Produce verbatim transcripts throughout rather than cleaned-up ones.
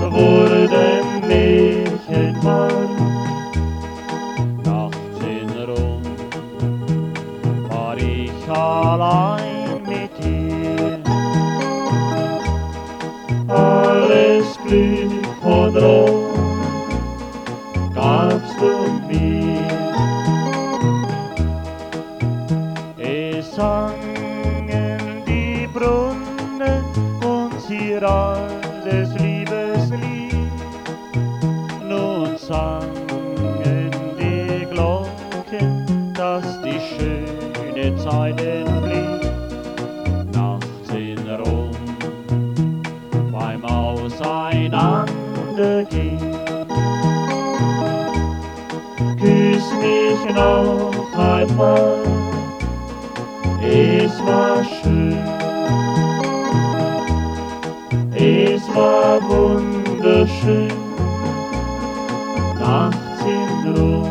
wurden Märchenwald. Nachts in Rom war ich allein mit dir. Alles Glück und Ruhm gabst du mir. Es sangen die Brunnen und sie das Liebeslied. Nun sangen die Glocken, dass die schöne Zeit entflieht. Nachts in Rom beim Auseinandergehen. Küss mich noch einmal, es war schön. Es war wunderschön, nachts in Rom.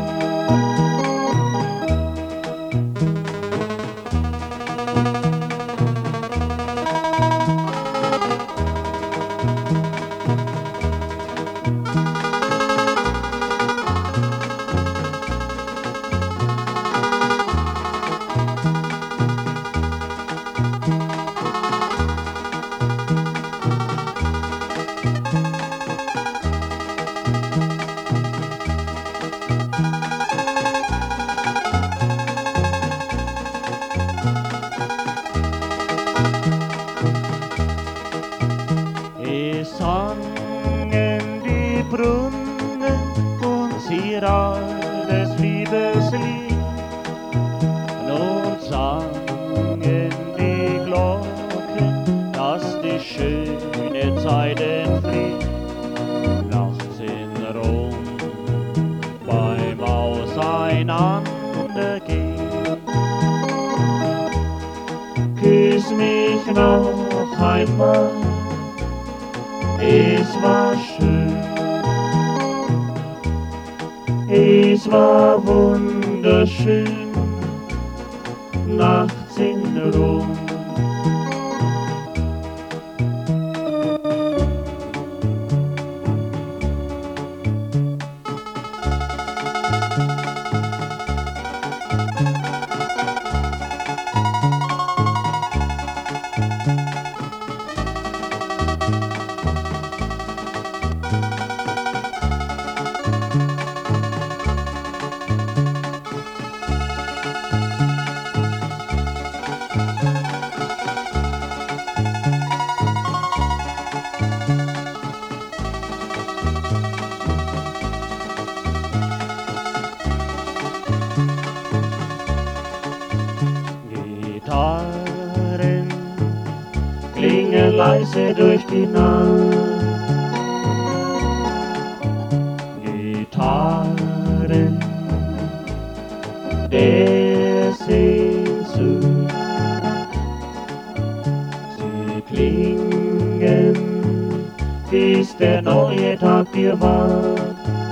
Es sangen die Brunnen und sie das Liebeslied. Nun sangen die Glocken, dass die schöne Zeit entflieht. Nachts in Rom beim Auseinandergehen. Küss mich noch einmal, es war schön, es war wunderschön, nachts in Rom. Gitarren klingen leise durch die Nacht. Gitarren der Sehnsucht. Sie klingen, bis der neue Tag dir ward.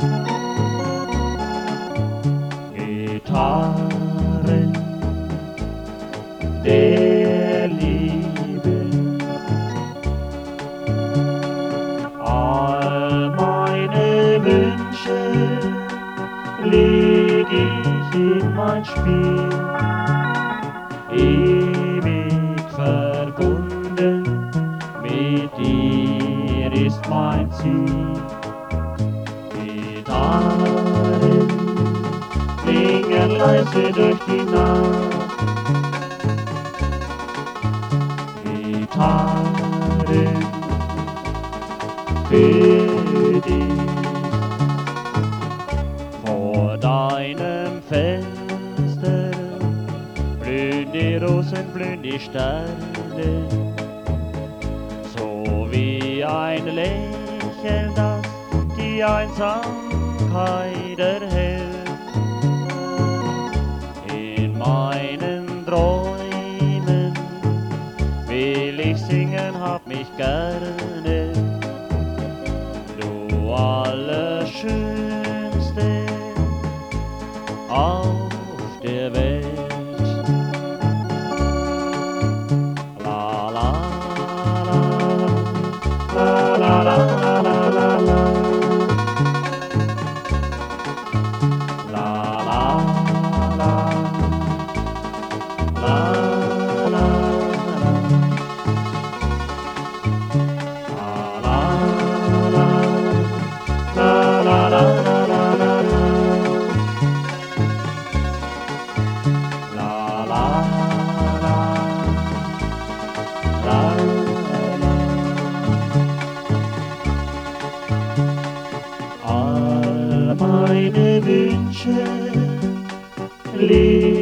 Gitarren der Liebe. All meine Wünsche leg ich in mein Spiel. Ewig verbunden mit dir ist mein Ziel. Gitarren klingen leise durch die Nacht. Gitarren für dich. Vor deinem Fenster blühen die Rosen, blühen die Sterne, so wie ein Lächeln, das die Einsamkeit erhält. In meinen Träumen will ich singen, hab mich gerne, du Allerschönste auf der Welt. La la la la la la la la la. meine Wünsche, Liebe.